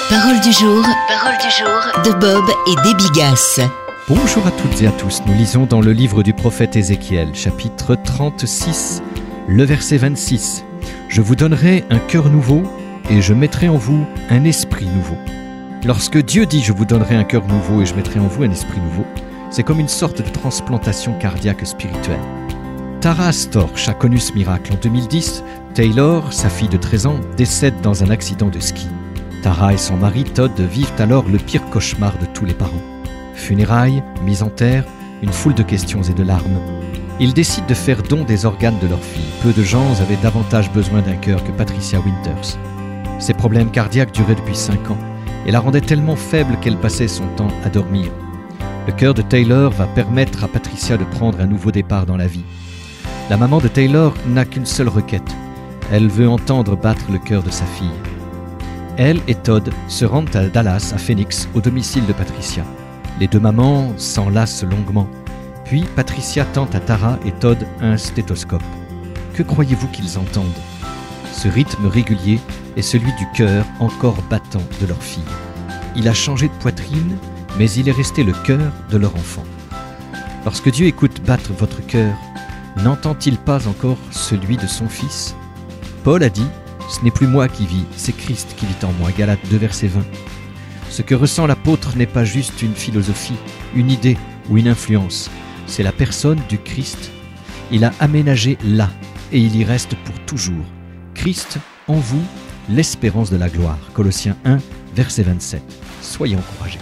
Parole du jour de Bob et Debbie Gass. Bonjour à toutes et à tous, nous lisons dans le livre du prophète Ézéchiel, chapitre 36, le verset 26. « Je vous donnerai un cœur nouveau et je mettrai en vous un esprit nouveau. » Lorsque Dieu dit « je vous donnerai un cœur nouveau et je mettrai en vous un esprit nouveau », c'est comme une sorte de transplantation cardiaque spirituelle. Tara Storch a connu ce miracle. En 2010, Taylor, sa fille de 13 ans, décède dans un accident de ski. Tara et son mari Todd vivent alors le pire cauchemar de tous les parents. Funérailles, mise en terre, une foule de questions et de larmes. Ils décident de faire don des organes de leur fille. Peu de gens avaient davantage besoin d'un cœur que Patricia Winters. Ses problèmes cardiaques duraient depuis 5 ans et la rendaient tellement faible qu'elle passait son temps à dormir. Le cœur de Taylor va permettre à Patricia de prendre un nouveau départ dans la vie. La maman de Taylor n'a qu'une seule requête. Elle veut entendre battre le cœur de sa fille. Elle et Todd se rendent à Dallas, à Phoenix, au domicile de Patricia. Les deux mamans s'enlacent longuement. Puis Patricia tend à Tara et Todd un stéthoscope. Que croyez-vous qu'ils entendent ? Ce rythme régulier est celui du cœur encore battant de leur fille. Il a changé de poitrine, mais il est resté le cœur de leur enfant. Lorsque Dieu écoute battre votre cœur, n'entend-il pas encore celui de son Fils ? Paul a dit « Ce n'est plus moi qui vis, c'est Christ qui vit en moi » Galates 2, verset 20. Ce que ressent l'apôtre n'est pas juste une philosophie, une idée ou une influence. C'est la personne du Christ. Il a aménagé là et il y reste pour toujours. Christ en vous, l'espérance de la gloire. Colossiens 1, verset 27. Soyez encouragés.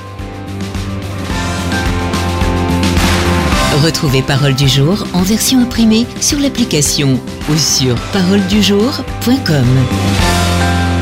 Retrouvez Parole du jour en version imprimée sur l'application ou sur paroledujour.com.